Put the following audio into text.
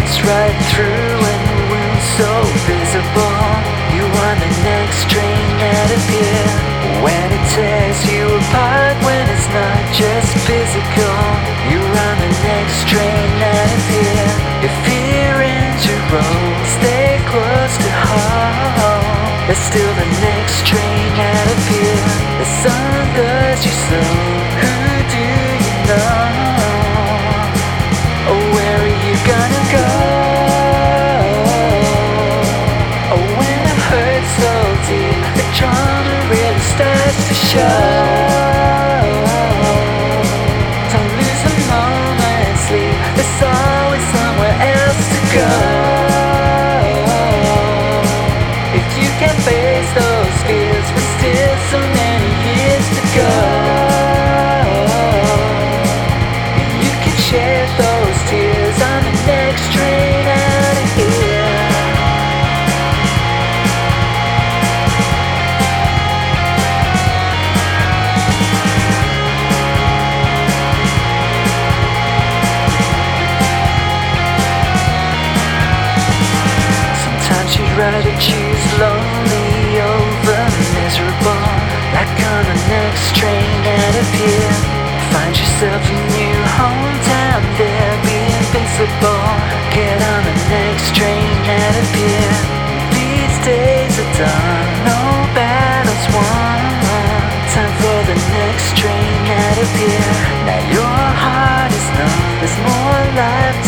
cuts right through and the wound so visible. You on the next train out of here. When it tears you apart, when it's not just physical, you're on the next train out of here. If fear ends your road, stay close to home. There's still the next train out of here. The sun does you so. Who do you know? Oh, where are you gonna go? Oh, when it hurts so deep, the trauma really starts to show. Don't lose a moment's sleep. There's always somewhere else to go. If you can face those fears, we're still so many years to go. You can shed those tears on the next train out of here. Sometimes you'd rather choose lonely over miserable. Like on the next train out of here. Find yourself a new hometown there, be invincible. Get on the next train out of here. These days are done, no battles won. Time for the next train out of here. Now your heart is numb, there's more life to